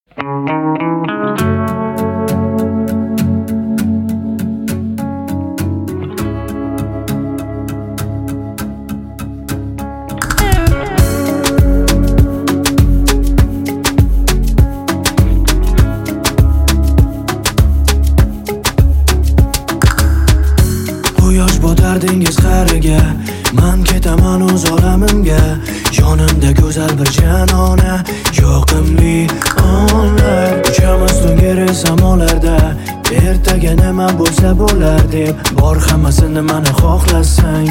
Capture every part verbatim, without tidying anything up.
Quyosh botardingiz qariga, man ketaman o'z olamimga. Yonimda go'zal bir janona, yoqimli onlar. Uchamiz to'ngari samolarda, ertaga nima bo'lsa bo'lar deb bor hammasini mana xohlasang.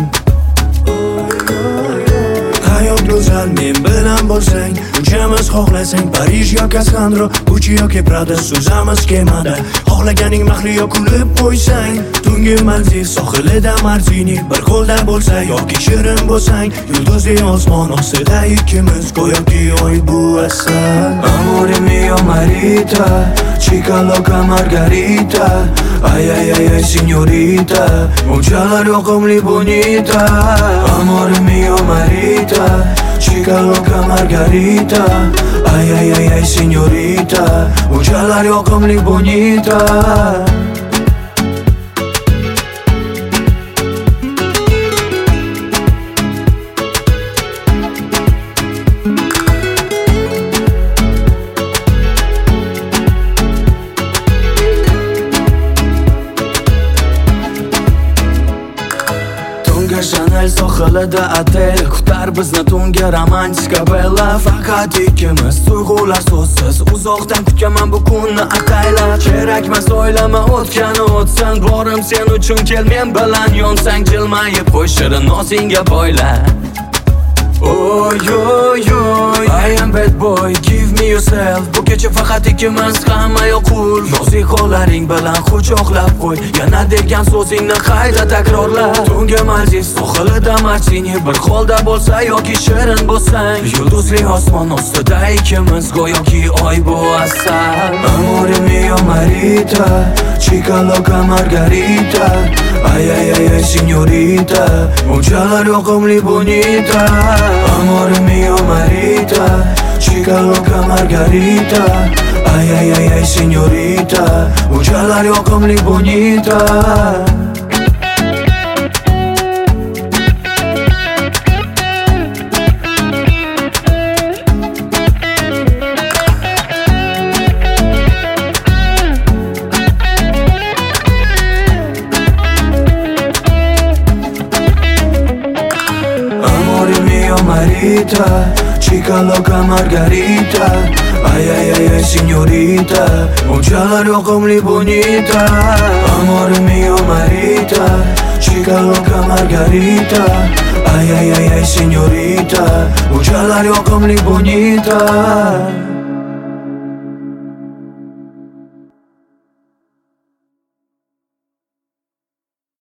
Hayot go'zal men bilan bo'lsang, uchamiz xohlasang Parij yoki Askandro, Gucci yoki Prada, suzamiz kemada. Xohlaganing mahliyo kulib qo'ysang, tungi Maldiv sohilida Martini, bir qo'lda bo'lsa yoki shirin bo'lsang, yulduzli osmon ostida ikkimiz go'yoki oy bu asal. Amore mio marita, chica loca margarita, ay ay ay ay signorita, unchalar yoqimli bonita. Amore mio marita, chica loca margarita, ay ay ay ay signorita, unchalar yoqimli bonita. Chanel sohilida otel kutar bizni tungi romantika bella. Faqat ikkimiz tuyg'ular so'zsiz, uzoqdan kutaman bu kunni ataylab. Kerakmas o'ylama o'tgani o'tsin, borim sen uchun kel men bilan yonsang, jilmayib qo'y shirin nozingga boyla. Oy oy oy, I am bad boy, give me yourself. Bu kecha faqat ikkimiz, hamma yoqul. Nozik qo'llaring bilan quchoqlab qo'y, yana degan so'zingni qayta takrorla. Tungi Maldiv sohilida Martini, bir qo'lda bo'lsa yoki shirin bo'lsang, yulduzli osmon ostida ikkimiz go'yoki oy bu asal. Amore mio marita, chica loca margarita, ay ay ay ay signorita, unchalar yoqimli bonita. Amore mio marita, chica loca margarita, ay ay ay ay signorita, unchalar yoqimli bonita. Marita, chica loca margarita, ay ay ay ay signorita, unchalar yoqimli bonita. Amore mio marita, chica loca margarita, ay ay ay ay signorita, unchalar yoqimli bonita.